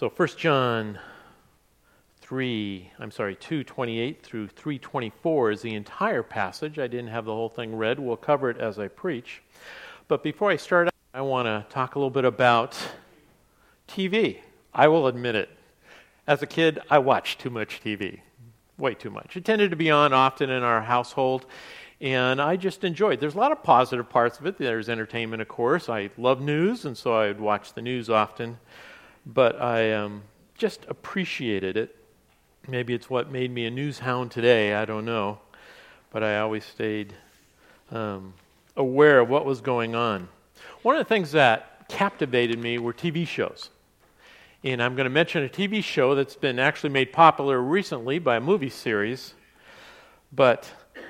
So 1 John 2:28 through 3:24 is the entire passage. I didn't have the whole thing read. We'll cover it as I preach. But before I start, I want to talk a little bit about TV. I will admit it. As a kid, I watched too much TV. Way too much. It tended to be on often in our household, and I just enjoyed. There's a lot of positive parts of it. There's entertainment, of course. I love news, and so I would watch the news often. But I just appreciated it. Maybe it's what made me a news hound today. I don't know. But I always stayed aware of what was going on. One of the things that captivated me were TV shows. And I'm going to mention a TV show that's been actually made popular recently by a movie series. But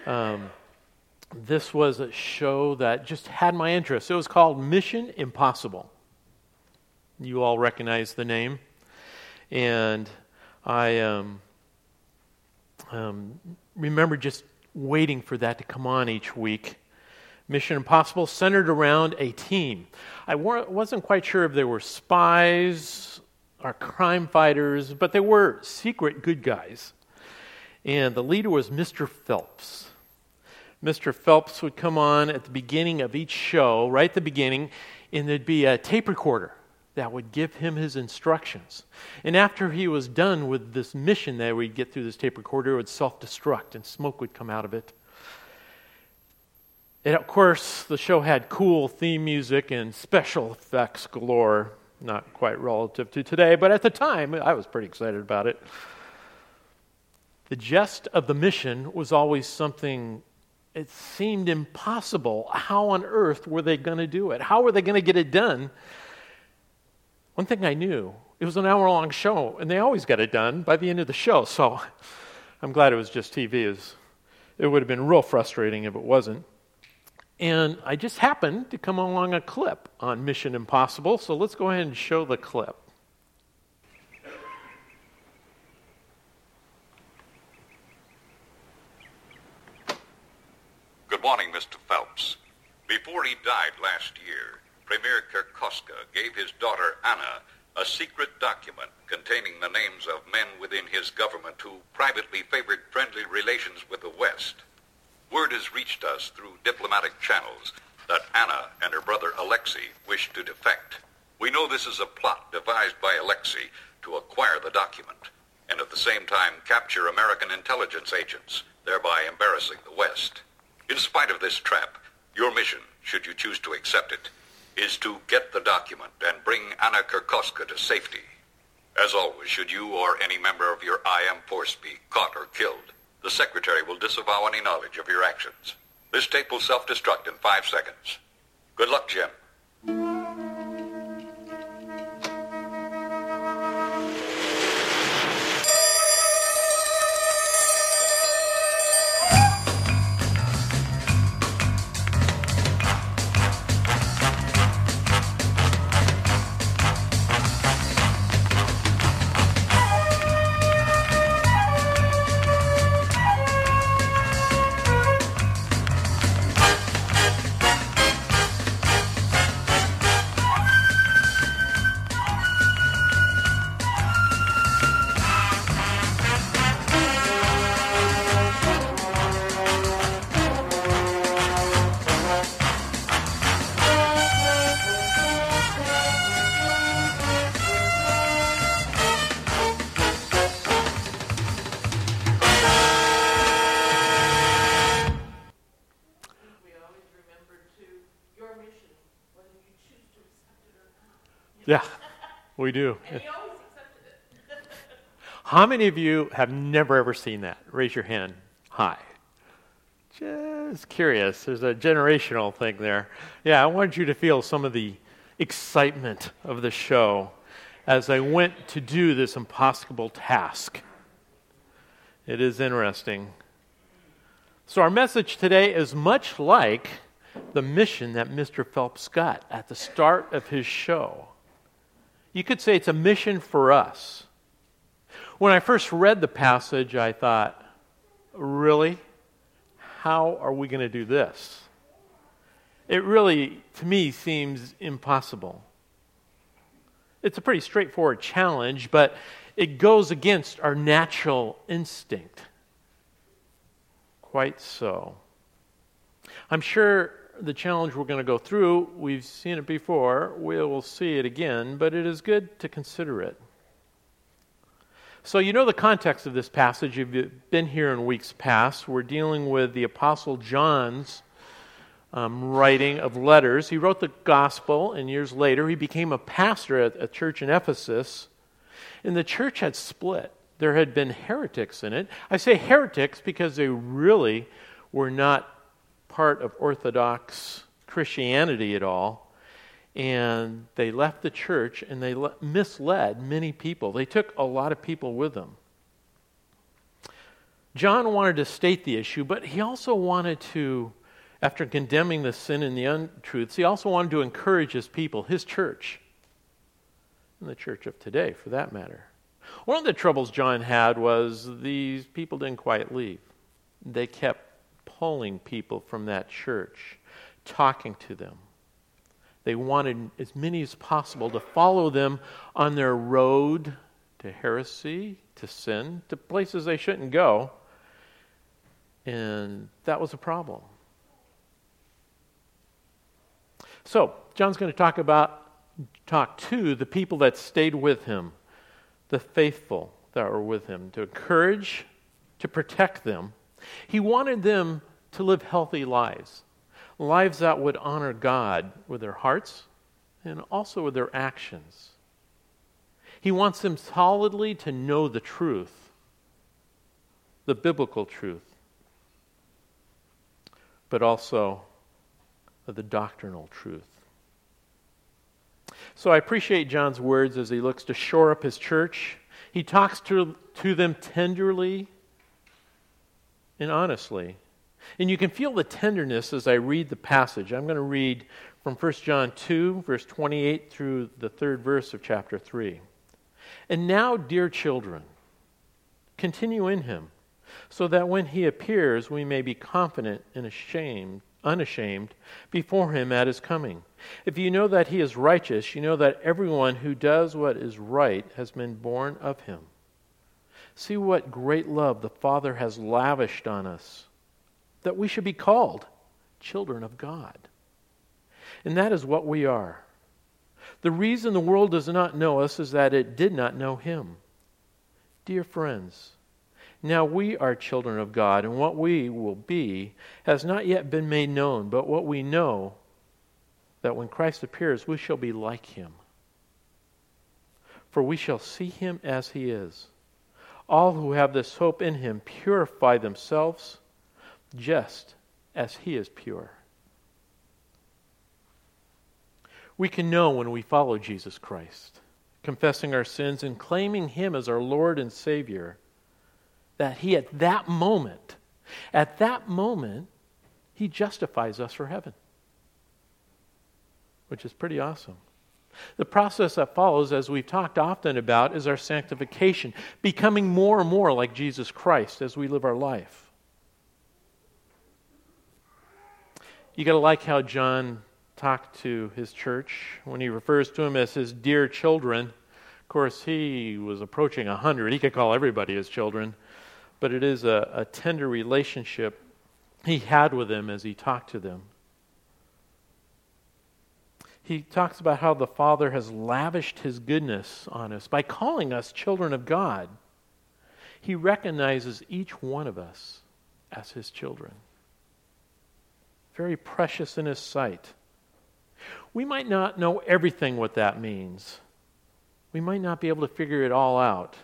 this was a show that just had my interest. It was called Mission Impossible. You all recognize the name. And I remember just waiting for that to come on each week. Mission Impossible centered around a team. I wasn't quite sure if they were spies or crime fighters, but they were secret good guys. And the leader was Mr. Phelps. Mr. Phelps would come on at the beginning of each show, right at the beginning, and there'd be a tape recorder that would give him his instructions. And after he was done with this mission that we'd get through this tape recorder, it would self-destruct and smoke would come out of it. And of course, the show had cool theme music and special effects galore. Not quite relative to today, but at the time, I was pretty excited about it. The gist of the mission was always something, it seemed impossible. How on earth were they going to do it? How were they going to get it done? One thing I knew, it was an hour-long show, and they always got it done by the end of the show, so I'm glad it was just TV. It would have been real frustrating if it wasn't. And I just happened to come along a clip on Mission Impossible, so let's go ahead and show the clip. Good morning, Mr. Phelps. Before he died last year, Premier Kirkoska gave his daughter Anna a secret document containing the names of men within his government who privately favored friendly relations with the West. Word has reached us through diplomatic channels that Anna and her brother Alexei wish to defect. We know this is a plot devised by Alexei to acquire the document and at the same time capture American intelligence agents, thereby embarrassing the West. In spite of this trap, your mission, should you choose to accept it, is to get the document and bring Anna Kirkoska to safety. As always, should you or any member of your IM force be caught or killed, the Secretary will disavow any knowledge of your actions. This tape will self-destruct in 5 seconds. Good luck, Jim. Yeah, we do. And he always accepted it. How many of you have never ever seen that? Raise your hand high. Just curious. There's a generational thing there. Yeah, I wanted you to feel some of the excitement of the show as I went to do this impossible task. It is interesting. So our message today is much like the mission that Mr. Phelps got at the start of his show. You could say it's a mission for us. When I first read the passage, I thought, really? How are we going to do this? It really, to me, seems impossible. It's a pretty straightforward challenge, but it goes against our natural instinct. Quite so. I'm sure the challenge we're going to go through, we've seen it before, we will see it again, but it is good to consider it. So you know the context of this passage. You've been here in weeks past. We're dealing with the Apostle John's writing of letters. He wrote the gospel, and years later he became a pastor at a church in Ephesus. And the church had split. There had been heretics in it. I say heretics because they really were not part of Orthodox Christianity at all. And they left the church and they misled many people. They took a lot of people with them. John wanted to state the issue, but he also wanted to, after condemning the sin and the untruths, he also wanted to encourage his people, his church, and the church of today, for that matter. One of the troubles John had was these people didn't quite leave. They kept pulling people from that church, talking to them. They wanted as many as possible to follow them on their road to heresy, to sin, to places they shouldn't go. And that was a problem. So, John's going to talk to the people that stayed with him, the faithful that were with him, to encourage, to protect them. He wanted them to live healthy lives that would honor God with their hearts and also with their actions. He wants them solidly to know the truth, the biblical truth, but also the doctrinal truth. So I appreciate John's words as he looks to shore up his church. He talks to them tenderly and honestly. And you can feel the tenderness as I read the passage. I'm going to read from 1 John 2, verse 28 through the 3rd verse of chapter 3. And now, dear children, continue in him, so that when he appears, we may be confident and unashamed before him at his coming. If you know that he is righteous, you know that everyone who does what is right has been born of him. See what great love the Father has lavished on us, that we should be called children of God. And that is what we are. The reason the world does not know us is that it did not know him. Dear friends, now we are children of God, and what we will be has not yet been made known, but what we know, that when Christ appears, we shall be like him. For we shall see him as he is. All who have this hope in him purify themselves just as he is pure. We can know when we follow Jesus Christ, confessing our sins and claiming him as our Lord and Savior, that he at that moment, he justifies us for heaven, which is pretty awesome. The process that follows, as we've talked often about, is our sanctification, becoming more and more like Jesus Christ as we live our life. You got to like how John talked to his church when he refers to them as his dear children. Of course, he was approaching 100. He could call everybody his children, but it is a tender relationship he had with them as he talked to them. He talks about how the Father has lavished his goodness on us by calling us children of God. He recognizes each one of us as his children. Very precious in his sight. We might not know everything what that means. We might not be able to figure it all out.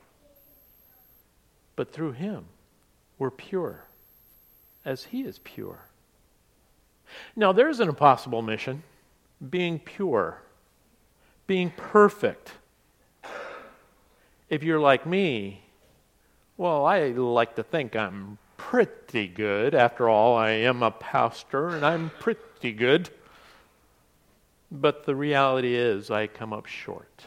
But through him, we're pure, as he is pure. Now, there's an impossible mission. Being pure, being perfect. If you're like me, well, I like to think I'm pretty good. After all, I am a pastor and I'm pretty good. But the reality is I come up short.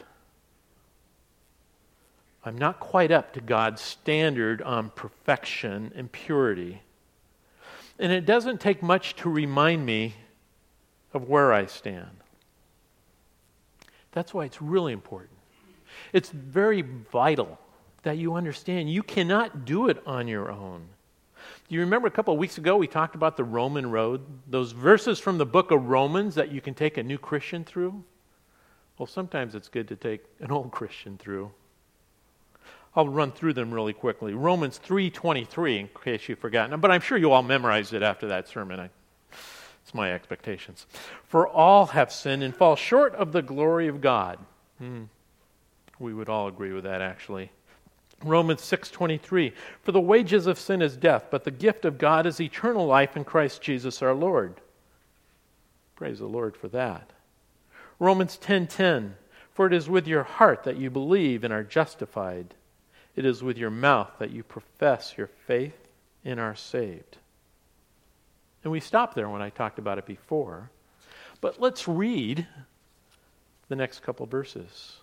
I'm not quite up to God's standard on perfection and purity. And it doesn't take much to remind me of where I stand. That's why it's really important. It's very vital that you understand you cannot do it on your own. Do you remember a couple of weeks ago we talked about the Roman road? Those verses from the book of Romans that you can take a new Christian through? Well, sometimes it's good to take an old Christian through. I'll run through them really quickly. Romans 3:23, in case you've forgotten. But I'm sure you all memorized it after that sermon. It's my expectations. For all have sinned and fall short of the glory of God. We would all agree with that, actually. Romans 6:23, for the wages of sin is death, but the gift of God is eternal life in Christ Jesus our Lord. Praise the Lord for that. Romans 10:10, for it is with your heart that you believe and are justified. It is with your mouth that you profess your faith and are saved. And we stopped there when I talked about it before. But let's read the next couple verses.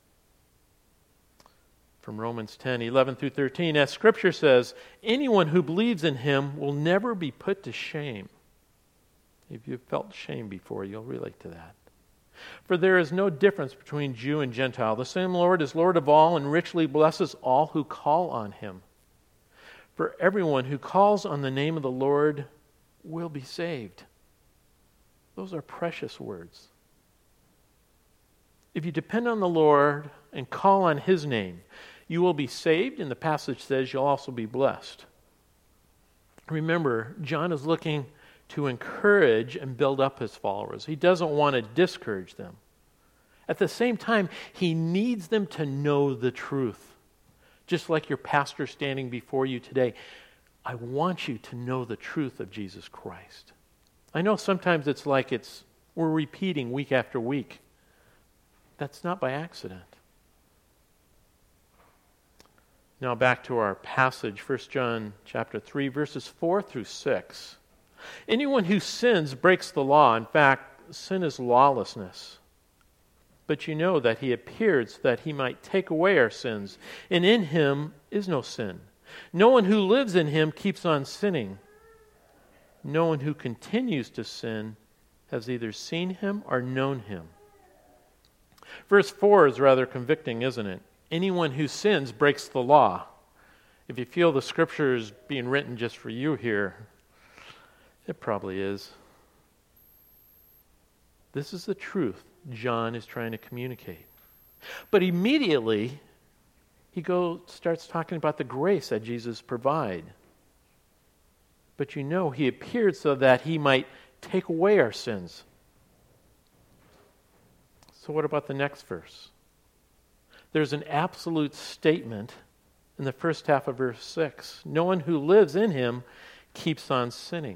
From Romans 10:11 through 13, as Scripture says, anyone who believes in him will never be put to shame. If you've felt shame before, you'll relate to that. For there is no difference between Jew and Gentile. The same Lord is Lord of all and richly blesses all who call on him. For everyone who calls on the name of the Lord will be saved. Those are precious words. If you depend on the Lord and call on his name, you will be saved, and the passage says you'll also be blessed. Remember, John is looking to encourage and build up his followers. He doesn't want to discourage them. At the same time, he needs them to know the truth. Just like your pastor standing before you today, I want you to know the truth of Jesus Christ. I know sometimes it's like we're repeating week after week. That's not by accident. Now back to our passage, 1 John chapter 3, verses 4 through 6. Anyone who sins breaks the law. In fact, sin is lawlessness. But you know that he appeared so that he might take away our sins, and in him is no sin. No one who lives in him keeps on sinning. No one who continues to sin has either seen him or known him. Verse 4 is rather convicting, isn't it? Anyone who sins breaks the law. If you feel the Scripture is being written just for you here, it probably is. This is the truth John is trying to communicate. But immediately, he starts talking about the grace that Jesus provides. But you know, he appeared so that he might take away our sins. So what about the next verse? There's an absolute statement in the first half of verse 6. No one who lives in him keeps on sinning.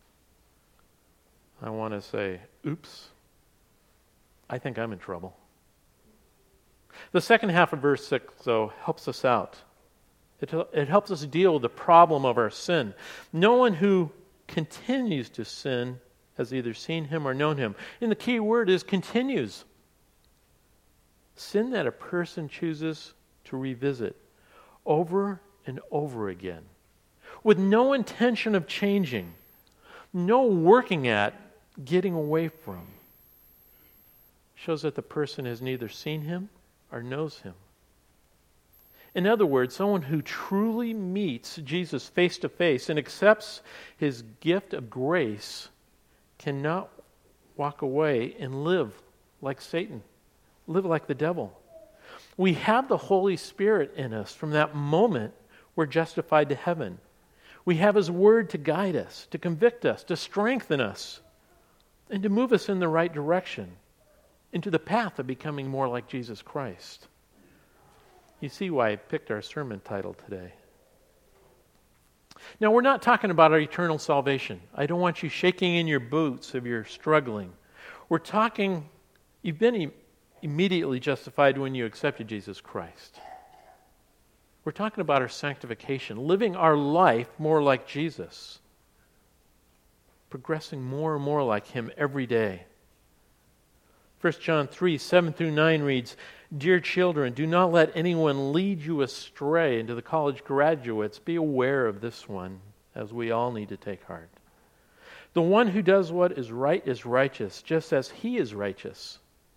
I want to say, oops, I think I'm in trouble. The second half of verse 6, though, helps us out. It helps us deal with the problem of our sin. No one who continues to sin has either seen him or known him. And the key word is continues. Sin that a person chooses to revisit over and over again with no intention of changing, no working at getting away from, shows that the person has neither seen him or knows him. In other words, someone who truly meets Jesus face to face and accepts his gift of grace cannot walk away and live like Satan. Live like the devil. We have the Holy Spirit in us from that moment we're justified to heaven. We have his word to guide us, to convict us, to strengthen us, and to move us in the right direction, into the path of becoming more like Jesus Christ. You see why I picked our sermon title today. Now, we're not talking about our eternal salvation. I don't want you shaking in your boots if you're struggling. We're talking, you've been immediately justified when you accepted Jesus Christ. We're talking about our sanctification, living our life more like Jesus, progressing more and more like him every day. 1 John 3, 7 through 9 reads, Dear children, do not let anyone lead you astray. And to the college graduates, be aware of this one, as we all need to take heart. The one who does what is right is righteous, just as he is righteous.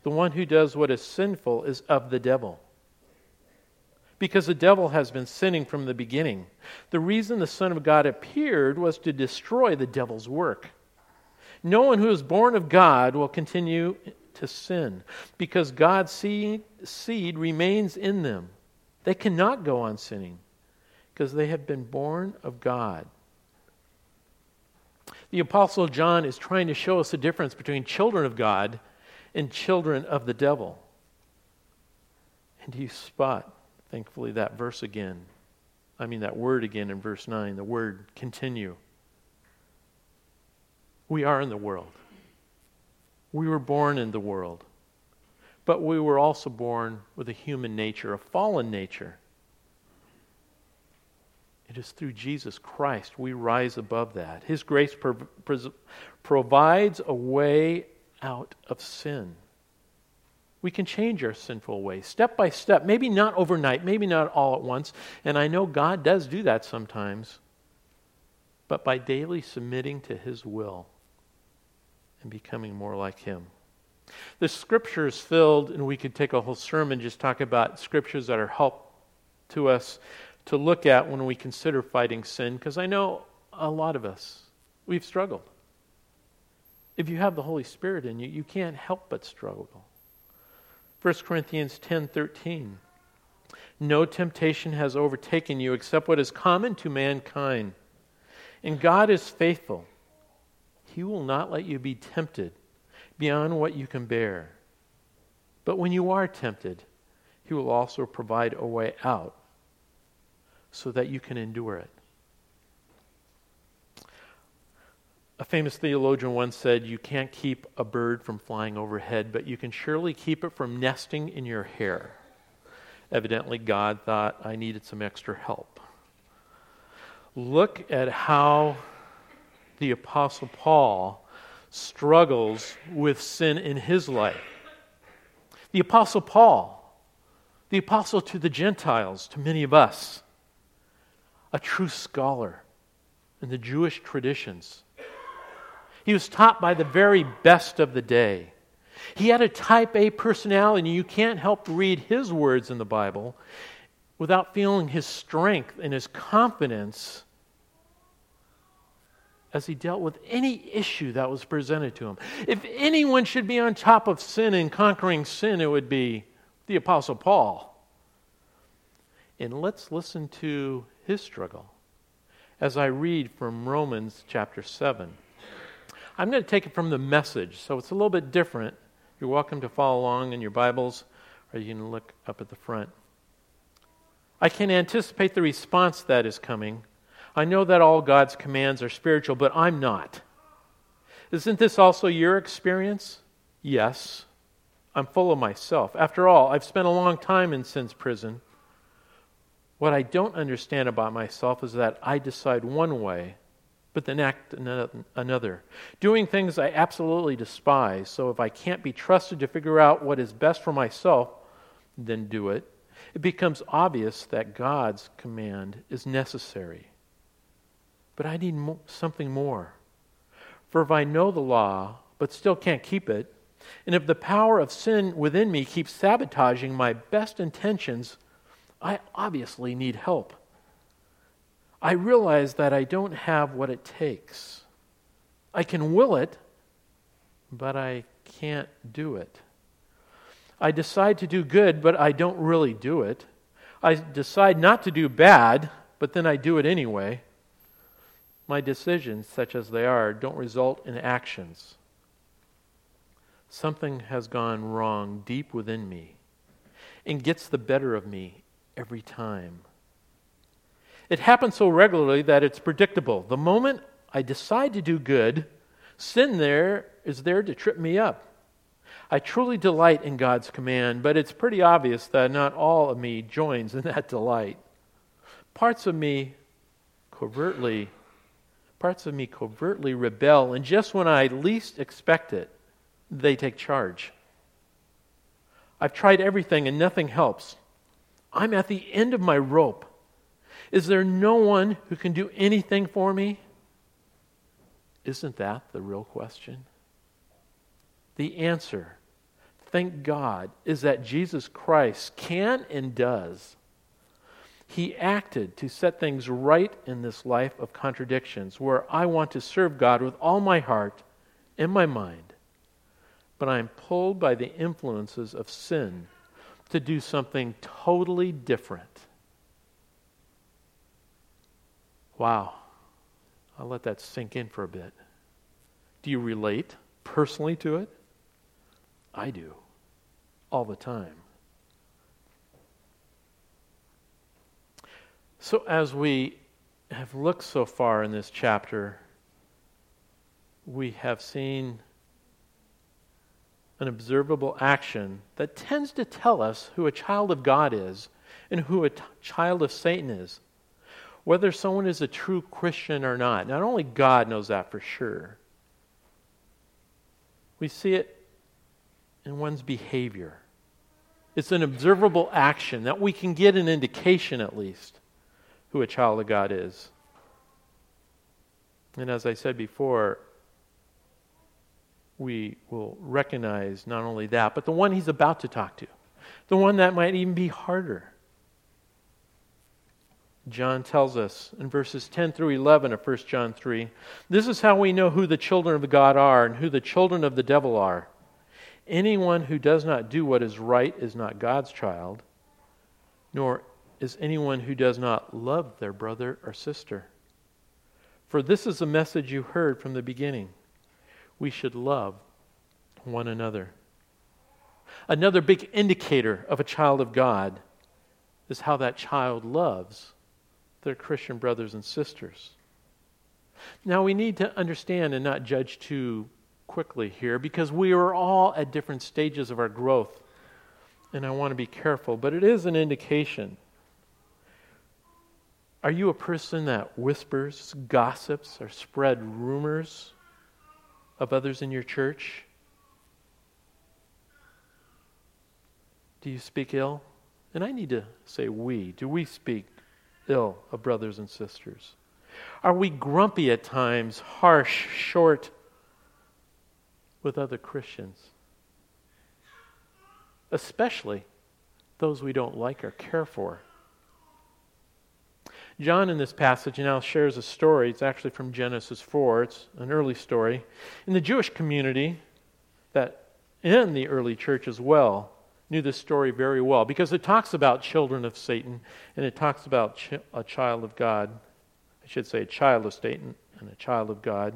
the one who does what is sinful is of the devil. Because the devil has been sinning from the beginning. The reason the Son of God appeared was to destroy the devil's work. No one who is born of God will continue to sin, because God's seed remains in them. They cannot go on sinning, because they have been born of God. The Apostle John is trying to show us the difference between children of God and children of the devil. And you spot, thankfully, that word again in verse 9, the word continue. We are in the world. We were born in the world. But we were also born with a human nature, a fallen nature. It is through Jesus Christ we rise above that. His grace provides a way out of sin. We can change our sinful ways step by step, maybe not overnight, maybe not all at once. And I know God does do that sometimes. But by daily submitting to His will and becoming more like Him. The Scripture is filled, and we could take a whole sermon just talk about Scriptures that are help to us to look at when we consider fighting sin, because I know a lot of us, we've struggled. If you have the Holy Spirit in you, you can't help but struggle. 1 Corinthians 10:13. No temptation has overtaken you except what is common to mankind. And God is faithful. He will not let you be tempted beyond what you can bear. But when you are tempted, He will also provide a way out so that you can endure it. A famous theologian once said, you can't keep a bird from flying overhead, but you can surely keep it from nesting in your hair. Evidently, God thought I needed some extra help. Look at how the Apostle Paul struggles with sin in his life. The Apostle Paul, the apostle to the Gentiles, to many of us, a true scholar in the Jewish traditions. He was taught by the very best of the day. He had a type A personality, and you can't help read his words in the Bible without feeling his strength and his confidence as he dealt with any issue that was presented to him. If anyone should be on top of sin and conquering sin, it would be the Apostle Paul. And let's listen to his struggle as I read from Romans chapter 7. I'm going to take it from the Message, so it's a little bit different. You're welcome to follow along in your Bibles, or you can look up at the front. I can anticipate the response that is coming. I know that all God's commands are spiritual, but I'm not. Isn't this also your experience? Yes. I'm full of myself. After all, I've spent a long time in sin's prison. What I don't understand about myself is that I decide one way, but then act another. Doing things I absolutely despise, so if I can't be trusted to figure out what is best for myself, then do it. It becomes obvious that God's command is necessary. But I need something more. For if I know the law, but still can't keep it, and if the power of sin within me keeps sabotaging my best intentions, I obviously need help. I realize that I don't have what it takes. I can will it, but I can't do it. I decide to do good, but I don't really do it. I decide not to do bad, but then I do it anyway. My decisions, such as they are, don't result in actions. Something has gone wrong deep within me and gets the better of me every time. It happens so regularly that it's predictable. The moment I decide to do good, sin is there to trip me up. I truly delight in God's command, but it's pretty obvious that not all of me joins in that delight. Parts of me covertly rebel, and just when I least expect it, they take charge. I've tried everything and nothing helps. I'm at the end of my rope. Is there no one who can do anything for me? Isn't that the real question? The answer, thank God, is that Jesus Christ can and does. He acted to set things right in this life of contradictions, where I want to serve God with all my heart and my mind, but I'm pulled by the influences of sin to do something totally different. Wow. I'll let that sink in for a bit. Do you relate personally to it? I do. All the time. So as we have looked so far in this chapter, we have seen an observable action that tends to tell us who a child of God is and who a child of Satan is. Whether someone is a true Christian or not. Not only God knows that for sure. We see it in one's behavior. It's an observable action that we can get an indication at least who a child of God is. And as I said before, we will recognize not only that, but the one he's about to talk to. The one that might even be harder. John tells us in verses 10 through 11 of 1 John 3, this is how we know who the children of God are and who the children of the devil are. Anyone who does not do what is right is not God's child, nor is anyone who does not love their brother or sister. For this is the message you heard from the beginning. We should love one another. Another big indicator of a child of God is how that child loves their Christian brothers and sisters. Now we need to understand and not judge too quickly here, because we are all at different stages of our growth, and I want to be careful, but it is an indication. Are you a person that whispers, gossips, or spread rumors of others in your church? Do you speak ill? And I need to say we. Do we speak ill of brothers and sisters? Are we grumpy at times, harsh, short with other Christians? Especially those we don't like or care for. John in this passage now shares a story. It's actually from Genesis 4. It's an early story. In the Jewish community, that in the early church as well, knew this story very well, because it talks about children of Satan, and it talks about a child of God. I should say a child of Satan and a child of God.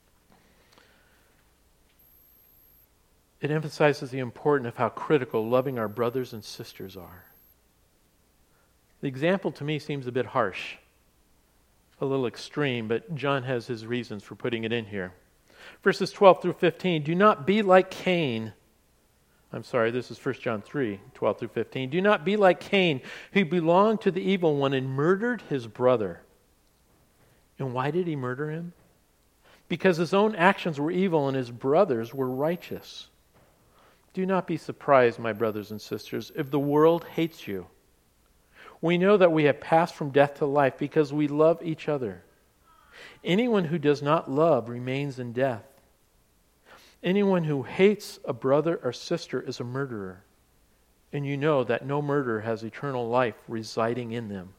It emphasizes the importance of how critical loving our brothers and sisters are. The example to me seems a bit harsh, a little extreme, but John has his reasons for putting it in here. Verses 12 through 15, do not be like Cain. This is 1 John 3, 12 through 15. Do not be like Cain, who belonged to the evil one and murdered his brother. And why did he murder him? Because his own actions were evil and his brothers were righteous. Do not be surprised, my brothers and sisters, if the world hates you. We know that we have passed from death to life because we love each other. Anyone who does not love remains in death. Anyone who hates a brother or sister is a murderer, and you know that no murderer has eternal life residing in them.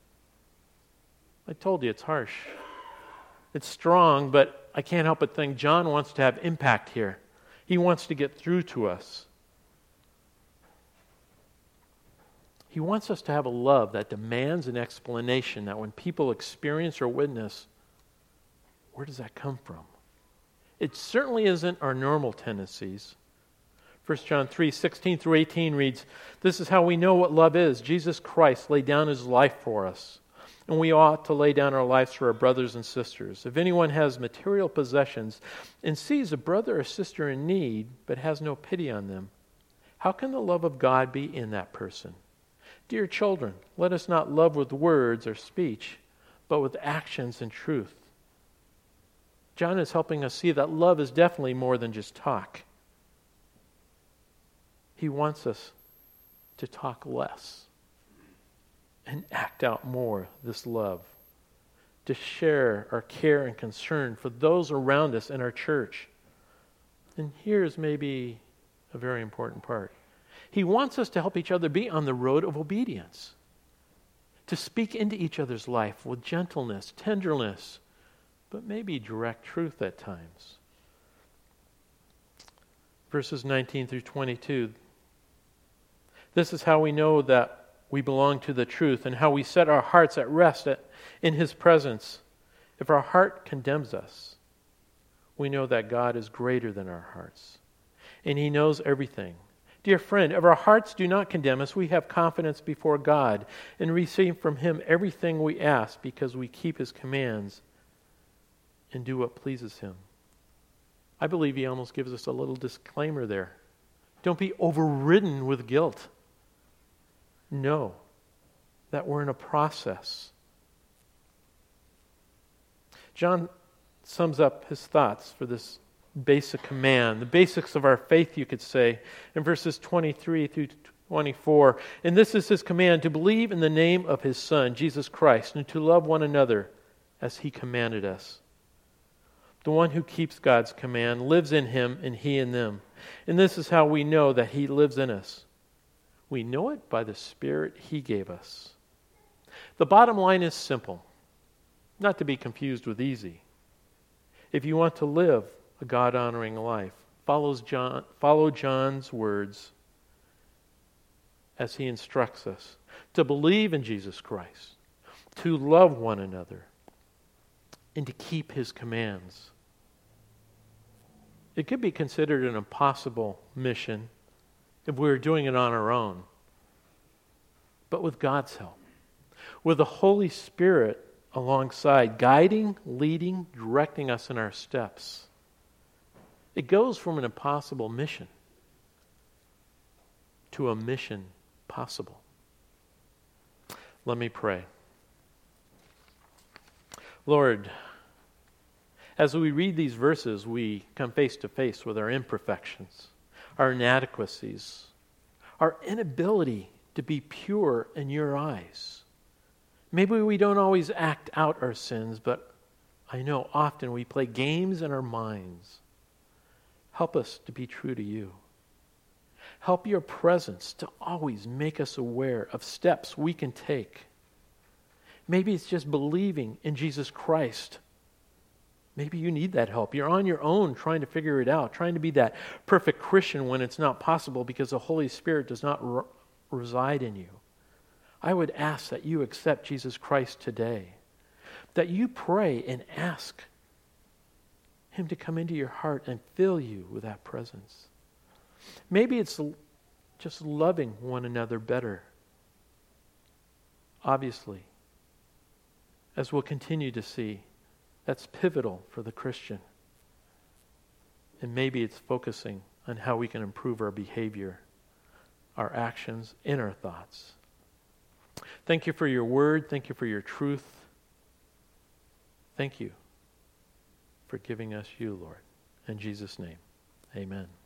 I told you it's harsh. It's strong, but I can't help but think John wants to have impact here. He wants to get through to us. He wants us to have a love that demands an explanation, that when people experience or witness, where does that come from? It certainly isn't our normal tendencies. 1 John 3, 16 through 18 reads, this is how we know what love is. Jesus Christ laid down his life for us, and we ought to lay down our lives for our brothers and sisters. If anyone has material possessions and sees a brother or sister in need, but has no pity on them, how can the love of God be in that person? Dear children, let us not love with words or speech, but with actions and truth. John is helping us see that love is definitely more than just talk. He wants us to talk less and act out more this love, to share our care and concern for those around us in our church. And here's maybe a very important part. He wants us to help each other be on the road of obedience, to speak into each other's life with gentleness, tenderness, but maybe direct truth at times. Verses 19 through 22. This is how we know that we belong to the truth and how we set our hearts at rest in His presence. If our heart condemns us, we know that God is greater than our hearts, and He knows everything. Dear friend, if our hearts do not condemn us, we have confidence before God and receive from Him everything we ask because we keep His commands and do what pleases Him. I believe He almost gives us a little disclaimer there. Don't be overridden with guilt. Know that we're in a process. John sums up his thoughts for this basic command, the basics of our faith, you could say, in verses 23 through 24. And this is His command, to believe in the name of His Son, Jesus Christ, and to love one another as He commanded us. The one who keeps God's command lives in Him and He in them. And this is how we know that He lives in us. We know it by the Spirit He gave us. The bottom line is simple, not to be confused with easy. If you want to live a God-honoring life, follow John's words as he instructs us to believe in Jesus Christ, to love one another, and to keep His commands. It could be considered an impossible mission if we were doing it on our own. But with God's help, with the Holy Spirit alongside, guiding, leading, directing us in our steps, it goes from an impossible mission to a mission possible. Let me pray. Lord, as we read these verses, we come face to face with our imperfections, our inadequacies, our inability to be pure in Your eyes. Maybe we don't always act out our sins, but I know often we play games in our minds. Help us to be true to You. Help Your presence to always make us aware of steps we can take. Maybe it's just believing in Jesus Christ. Maybe you need that help. You're on your own trying to figure it out, trying to be that perfect Christian when it's not possible because the Holy Spirit does not reside in you. I would ask that you accept Jesus Christ today, that you pray and ask Him to come into your heart and fill you with that presence. Maybe it's just loving one another better. Obviously, as we'll continue to see, that's pivotal for the Christian. And maybe it's focusing on how we can improve our behavior, our actions, and our thoughts. Thank You for Your word. Thank You for Your truth. Thank You for giving us You, Lord. In Jesus' name, amen.